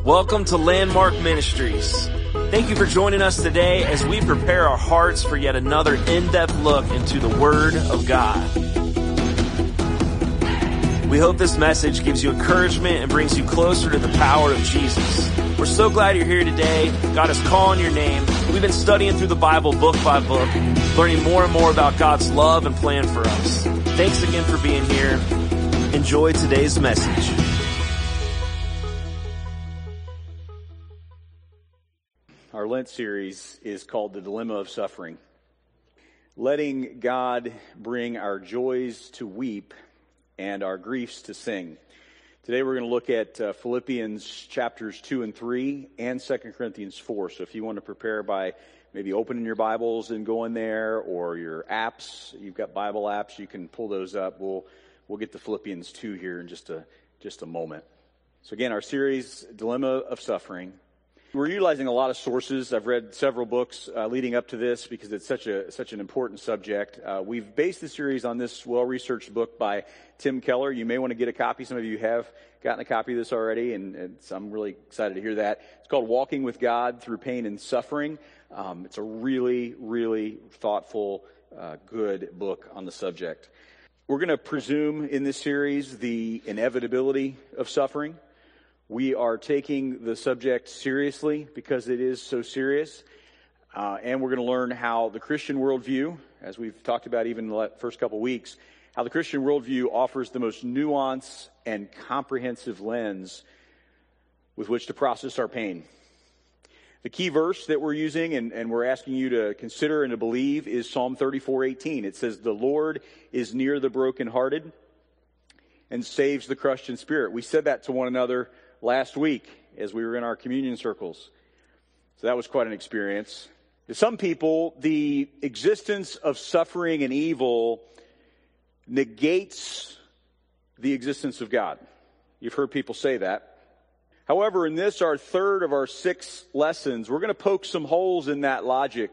Welcome to Landmark Ministries. Thank you for joining us today as we prepare our hearts for yet another in-depth look into the Word of God. We hope this message gives you encouragement and brings you closer to the power of Jesus. We're so glad you're here today. God is calling your name. We've been studying through the Bible book by book, learning more and more about God's love and plan for us. Thanks again for being here. Enjoy today's message. Our Lent series is called The Dilemma of Suffering. Letting God bring our joys to weep and our griefs to sing. Today we're going to look at Philippians chapters 2 and 3 and 2 Corinthians 4. So if you want to prepare by maybe opening your Bibles and going there, or your apps, you've got Bible apps, you can pull those up. We'll get to Philippians 2 here in just a moment. So again, our series, Dilemma of Suffering. We're utilizing a lot of sources. I've read several books leading up to this because it's such an important subject. We've based the series on this well-researched book by Tim Keller. You may want to get a copy. Some of you have gotten a copy of this already, and I'm really excited to hear that. It's called Walking with God Through Pain and Suffering. It's a really, really thoughtful, good book on the subject. We're going to presume in this series the inevitability of suffering. We are taking the subject seriously because it is so serious. And we're going to learn how the Christian worldview, as we've talked about even in the first couple weeks, how the Christian worldview offers the most nuanced and comprehensive lens with which to process our pain. The key verse that we're using and we're asking you to consider and to believe is Psalm 34:18. It says, "The Lord is near the brokenhearted and saves the crushed in spirit." We said that to one another last week as we were in our communion circles. So that was quite an experience. To some people, the existence of suffering and evil negates the existence of God. You've heard people say that. However, in this, our third of our 6 lessons, we're going to poke some holes in that logic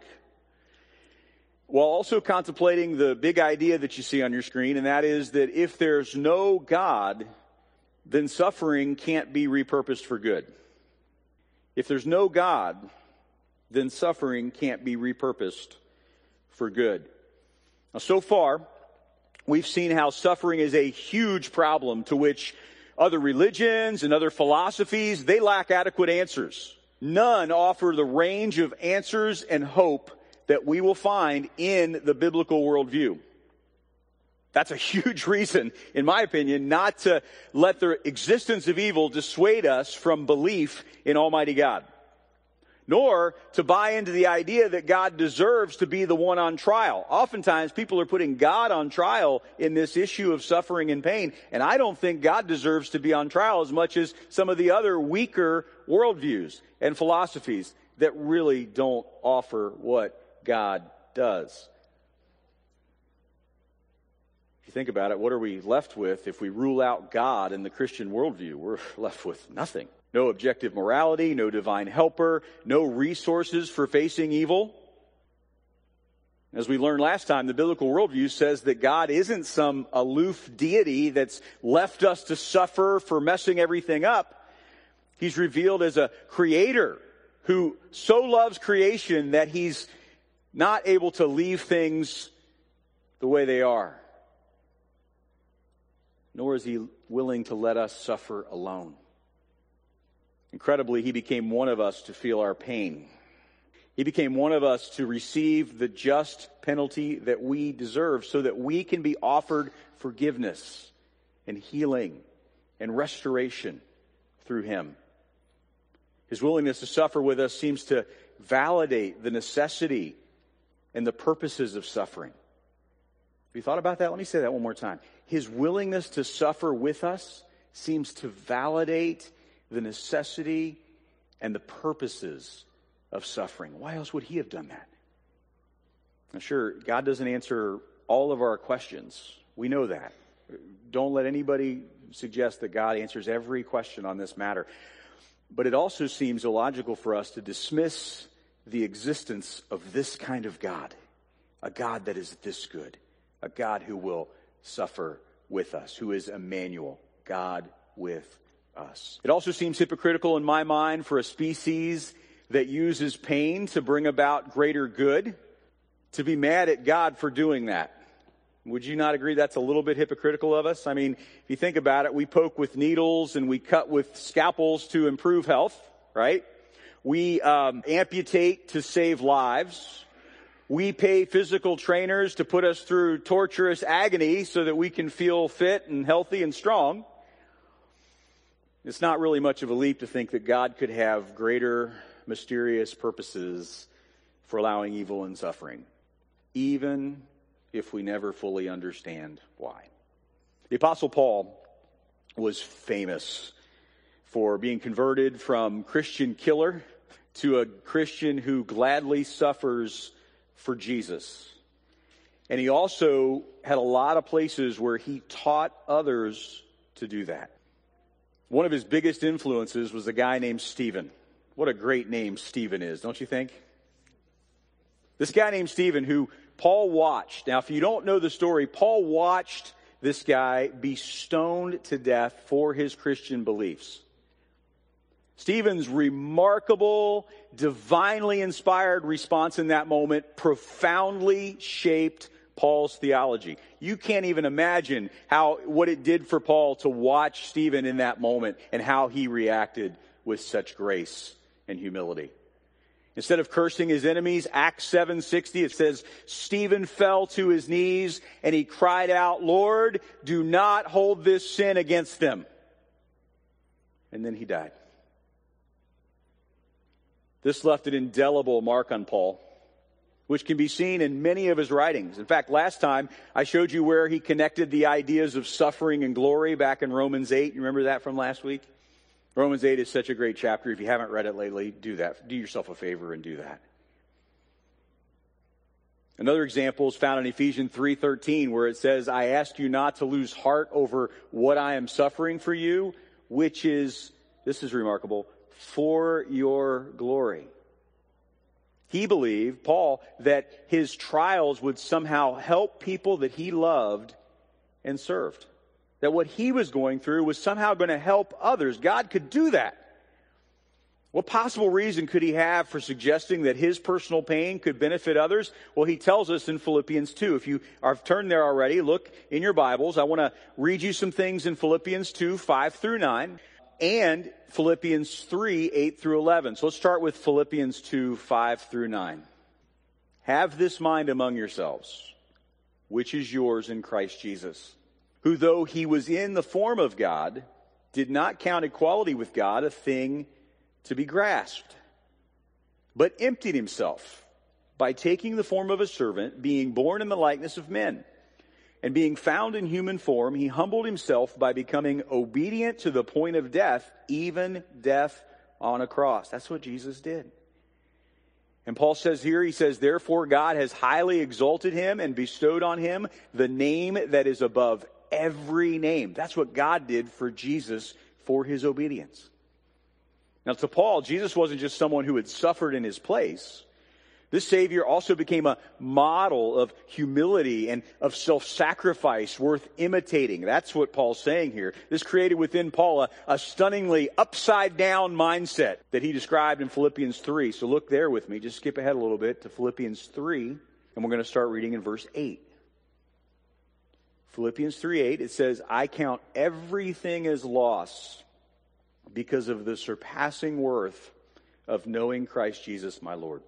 while also contemplating the big idea that you see on your screen, and that is that if there's no God, then suffering can't be repurposed for good. If there's no God, then suffering can't be repurposed for good. Now, so far, we've seen how suffering is a huge problem to which other religions and other philosophies, they lack adequate answers. None offer the range of answers and hope that we will find in the biblical worldview. That's a huge reason, in my opinion, not to let the existence of evil dissuade us from belief in Almighty God, nor to buy into the idea that God deserves to be the one on trial. Oftentimes, people are putting God on trial in this issue of suffering and pain, and I don't think God deserves to be on trial as much as some of the other weaker worldviews and philosophies that really don't offer what God does. If you think about it, what are we left with if we rule out God in the Christian worldview? We're left with nothing. No objective morality, no divine helper, no resources for facing evil. As we learned last time, the biblical worldview says that God isn't some aloof deity that's left us to suffer for messing everything up. He's revealed as a creator who so loves creation that he's not able to leave things the way they are. Nor is he willing to let us suffer alone. Incredibly, he became one of us to feel our pain. He became one of us to receive the just penalty that we deserve so that we can be offered forgiveness and healing and restoration through him. His willingness to suffer with us seems to validate the necessity and the purposes of suffering. Have you thought about that? Let me say that one more time. His willingness to suffer with us seems to validate the necessity and the purposes of suffering. Why else would he have done that? Now, sure, God doesn't answer all of our questions. We know that. Don't let anybody suggest that God answers every question on this matter. But it also seems illogical for us to dismiss the existence of this kind of God, a God that is this good, a God who will suffer with us, who is Emmanuel, God with us. It also seems hypocritical in my mind for a species that uses pain to bring about greater good to be mad at God for doing that. Would you not agree that's a little bit hypocritical of us? I mean, if you think about it, we poke with needles and we cut with scalpels to improve health, right? We amputate to save lives. We pay physical trainers to put us through torturous agony so that we can feel fit and healthy and strong. It's not really much of a leap to think that God could have greater mysterious purposes for allowing evil and suffering, even if we never fully understand why. The Apostle Paul was famous for being converted from Christian killer to a Christian who gladly suffers for Jesus. And he also had a lot of places where he taught others to do that. One of his biggest influences was a guy named Stephen. What a great name Stephen is, don't you think? This guy named Stephen who Paul watched. Now, if you don't know the story, Paul watched this guy be stoned to death for his Christian beliefs. Stephen's remarkable, divinely inspired response in that moment profoundly shaped Paul's theology. You can't even imagine what it did for Paul to watch Stephen in that moment and how he reacted with such grace and humility. Instead of cursing his enemies, Acts 7:60, it says, Stephen fell to his knees and he cried out, Lord, do not hold this sin against them. And then he died. This left an indelible mark on Paul, which can be seen in many of his writings. In fact, last time I showed you where he connected the ideas of suffering and glory back in Romans 8. You remember that from last week? Romans 8 is such a great chapter. If you haven't read it lately, do that. Do yourself a favor and do that. Another example is found in Ephesians 3:13, where it says, I ask you not to lose heart over what I am suffering for you, which is, this is remarkable, for your glory. He believed, Paul, that his trials would somehow help people that he loved and served. That what he was going through was somehow going to help others. God could do that. What possible reason could he have for suggesting that his personal pain could benefit others? Well, he tells us in Philippians 2. If you have turned there already, look in your Bibles. I want to read you some things in Philippians 2, 5 through 9, and Philippians 3, 8 through 11. So let's start with Philippians 2, 5 through 9. Have this mind among yourselves, which is yours in Christ Jesus, who though he was in the form of God, did not count equality with God a thing to be grasped, but emptied himself by taking the form of a servant, being born in the likeness of men. And being found in human form, he humbled himself by becoming obedient to the point of death, even death on a cross. That's what Jesus did. And Paul says here, he says, therefore God has highly exalted him and bestowed on him the name that is above every name. That's what God did for Jesus for his obedience. Now to Paul, Jesus wasn't just someone who had suffered in his place. This Savior also became a model of humility and of self-sacrifice worth imitating. That's what Paul's saying here. This created within Paul a stunningly upside-down mindset that he described in Philippians 3. So look there with me. Just skip ahead a little bit to Philippians 3, and we're going to start reading in verse 8. Philippians 3:8, it says, I count everything as loss because of the surpassing worth of knowing Christ Jesus my Lord.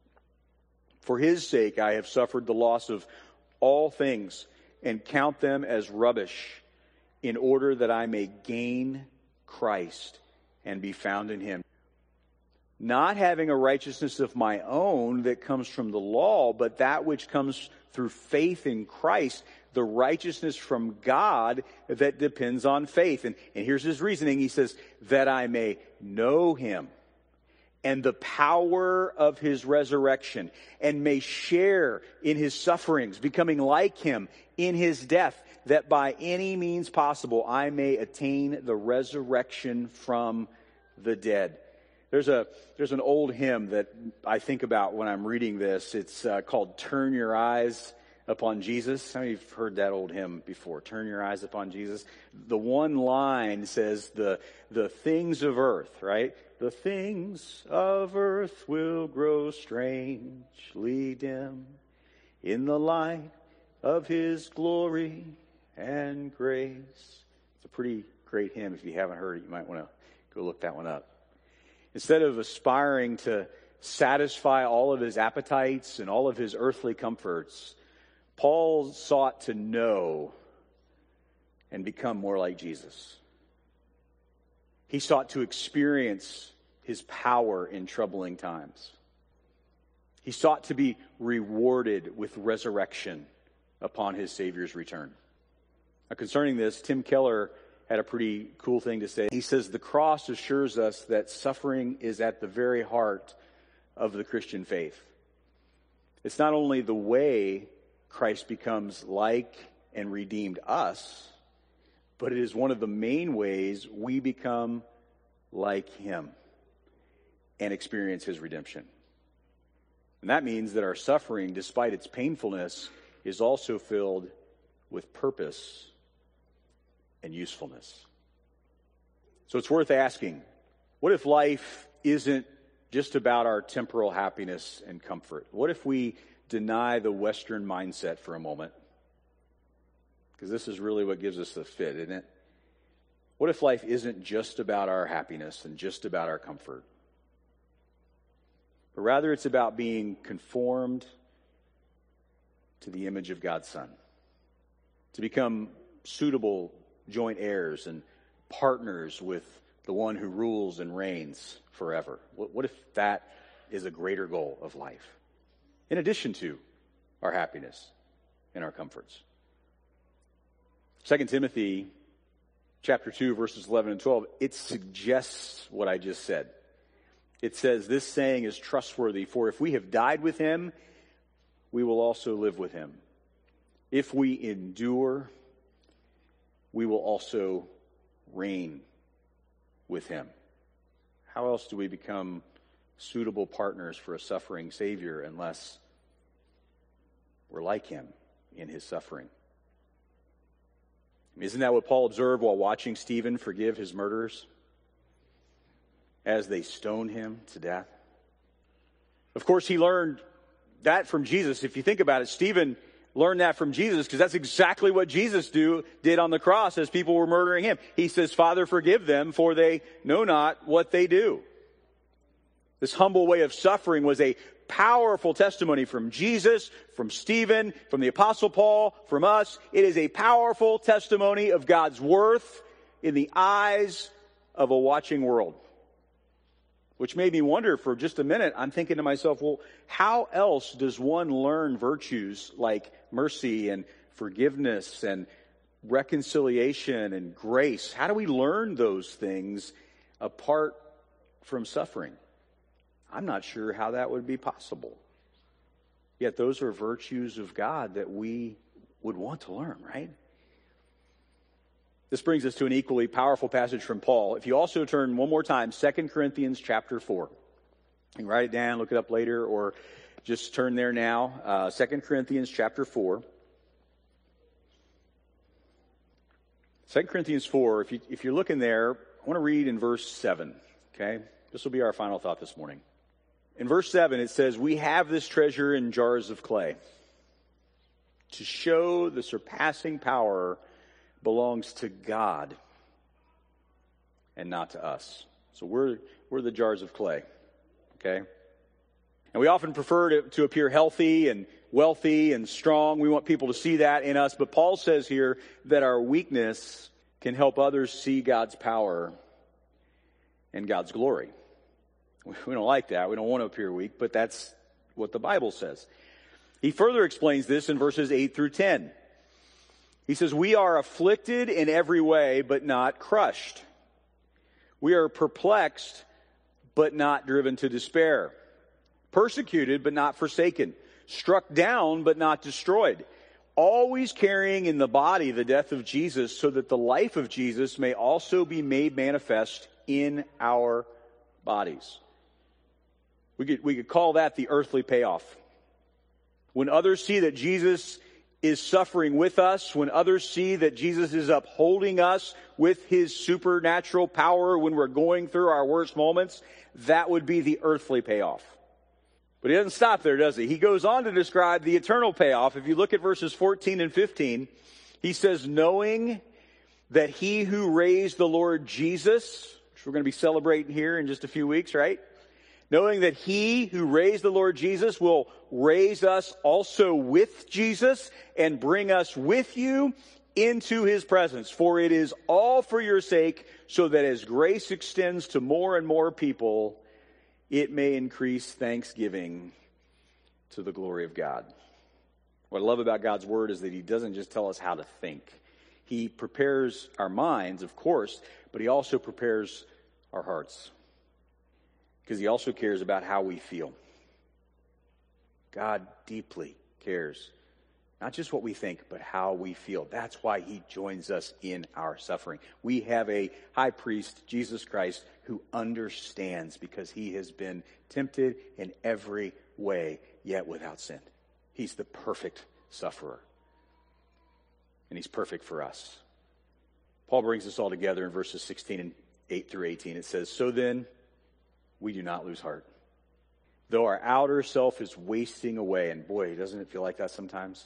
For his sake I have suffered the loss of all things and count them as rubbish in order that I may gain Christ and be found in him. Not having a righteousness of my own that comes from the law, but that which comes through faith in Christ, the righteousness from God that depends on faith. And here's his reasoning. He says, that I may know him and the power of his resurrection, and may share in his sufferings, becoming like him in his death, that by any means possible I may attain the resurrection from the dead. There's an old hymn that I think about when I'm reading this. It's called Turn Your Eyes upon Jesus. How many of you have heard that old hymn before? Turn your eyes upon Jesus. The one line says the things of earth, right? The things of earth will grow strangely dim in the light of his glory and grace. It's a pretty great hymn. If you haven't heard it, you might want to go look that one up. Instead of aspiring to satisfy all of his appetites and all of his earthly comforts, Paul sought to know and become more like Jesus. He sought to experience his power in troubling times. He sought to be rewarded with resurrection upon his Savior's return. Now, concerning this, Tim Keller had a pretty cool thing to say. He says, the cross assures us that suffering is at the very heart of the Christian faith. It's not only the way Christ becomes like and redeemed us, but it is one of the main ways we become like him and experience his redemption. And that means that our suffering, despite its painfulness, is also filled with purpose and usefulness. So it's worth asking, what if life isn't just about our temporal happiness and comfort? What if we deny the Western mindset for a moment? Because this is really what gives us the fit, isn't it? What if life isn't just about our happiness and just about our comfort? But rather it's about being conformed to the image of God's Son, to become suitable joint heirs and partners with the one who rules and reigns forever. What if that is a greater goal of life, in addition to our happiness and our comforts? 2 Timothy chapter 2, verses 11 and 12, it suggests what I just said. It says, this saying is trustworthy, for if we have died with him, we will also live with him. If we endure, we will also reign with him. How else do we become suitable partners for a suffering Savior unless we're like him in his suffering? Isn't that what Paul observed while watching Stephen forgive his murderers as they stoned him to death? Of course, he learned that from Jesus. If you think about it, Stephen learned that from Jesus because that's exactly what Jesus did on the cross as people were murdering him. He says, Father, forgive them, for they know not what they do. This humble way of suffering was a powerful testimony from Jesus, from Stephen, from the Apostle Paul, from us. It is a powerful testimony of God's worth in the eyes of a watching world. Which made me wonder for just a minute. I'm thinking to myself, well, how else does one learn virtues like mercy and forgiveness and reconciliation and grace? How do we learn those things apart from suffering? I'm not sure how that would be possible. Yet those are virtues of God that we would want to learn, right? This brings us to an equally powerful passage from Paul. If you also turn one more time, 2 Corinthians chapter 4. You can write it down, look it up later, or just turn there now. 2 Corinthians chapter 4. 2 Corinthians 4, if you're looking there, I want to read in verse 7, okay? This will be our final thought this morning. In verse 7, it says, we have this treasure in jars of clay to show the surpassing power belongs to God and not to us. So we're the jars of clay, okay? And we often prefer to appear healthy and wealthy and strong. We want people to see that in us. But Paul says here that our weakness can help others see God's power and God's glory. We don't like that. We don't want to appear weak, but that's what the Bible says. He further explains this in verses 8 through 10. He says, we are afflicted in every way, but not crushed. We are perplexed, but not driven to despair. Persecuted, but not forsaken. Struck down, but not destroyed. Always carrying in the body the death of Jesus, so that the life of Jesus may also be made manifest in our bodies. We could call that the earthly payoff. When others see that Jesus is suffering with us, when others see that Jesus is upholding us with his supernatural power when we're going through our worst moments, that would be the earthly payoff. But he doesn't stop there, does he? He goes on to describe the eternal payoff. If you look at verses 14 and 15, he says, knowing that he who raised the Lord Jesus, which we're going to be celebrating here in just a few weeks, right? Knowing that he who raised the Lord Jesus will raise us also with Jesus and bring us with you into his presence. For it is all for your sake, so that as grace extends to more and more people, it may increase thanksgiving to the glory of God. What I love about God's word is that he doesn't just tell us how to think. He prepares our minds, of course, but he also prepares our hearts. Because he also cares about how we feel. God deeply cares. Not just what we think, but how we feel. That's why he joins us in our suffering. We have a high priest, Jesus Christ, who understands because he has been tempted in every way, yet without sin. He's the perfect sufferer. And he's perfect for us. Paul brings this all together in verses 16 and 8 through 18. It says, so then, we do not lose heart. Though our outer self is wasting away, and boy, doesn't it feel like that sometimes?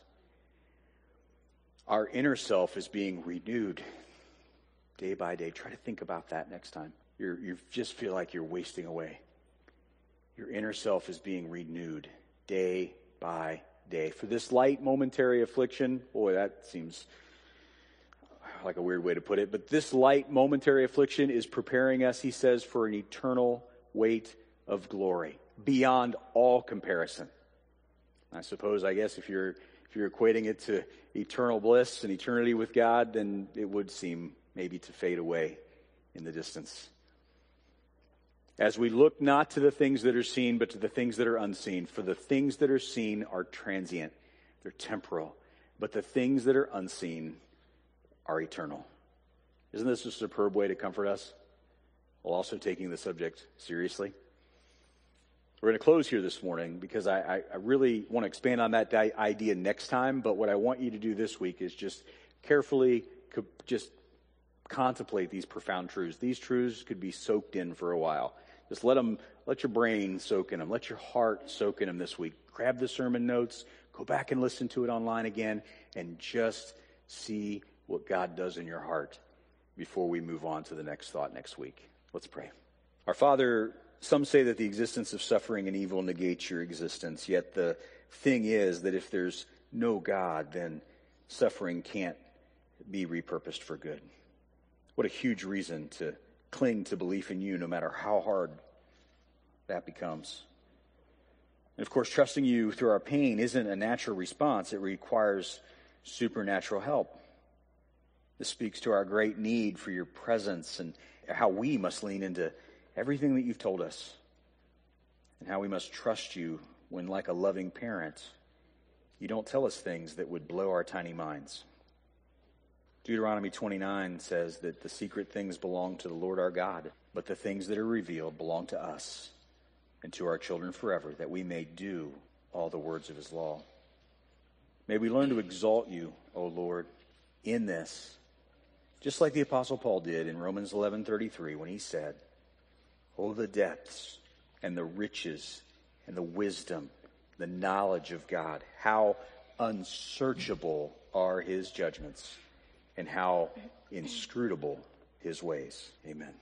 Our inner self is being renewed day by day. Try to think about that next time. You just feel like you're wasting away. Your inner self is being renewed day by day. For this light momentary affliction, boy, that seems like a weird way to put it, but this light momentary affliction is preparing us, he says, for an eternal weight of glory beyond all comparison. I guess if you're equating it to eternal bliss and eternity with God, then it would seem maybe to fade away in the distance. As we look not to the things that are seen, but to the things that are unseen. For the things that are seen are transient, they're temporal, but the things that are unseen are eternal. Isn't this a superb way to comfort us, while also taking the subject seriously? We're going to close here this morning because I really want to expand on that idea next time, but what I want you to do this week is just carefully just contemplate these profound truths. These truths could be soaked in for a while. Just let your brain soak in them. Let your heart soak in them this week. Grab the sermon notes, go back and listen to it online again, and just see what God does in your heart before we move on to the next thought next week. Let's pray. Our Father, some say that the existence of suffering and evil negates your existence, yet the thing is that if there's no God, then suffering can't be repurposed for good. What a huge reason to cling to belief in you, no matter how hard that becomes. And of course, trusting you through our pain isn't a natural response. It requires supernatural help. This speaks to our great need for your presence and how we must lean into everything that you've told us, and how we must trust you when, like a loving parent, you don't tell us things that would blow our tiny minds. Deuteronomy 29 says that the secret things belong to the Lord our God, but the things that are revealed belong to us and to our children forever, that we may do all the words of his law. May we learn to exalt you, O Lord, in this, just like the Apostle Paul did in Romans 11:33 when he said, "Oh, the depths and the riches and the wisdom, the knowledge of God, how unsearchable are his judgments and how inscrutable his ways." Amen.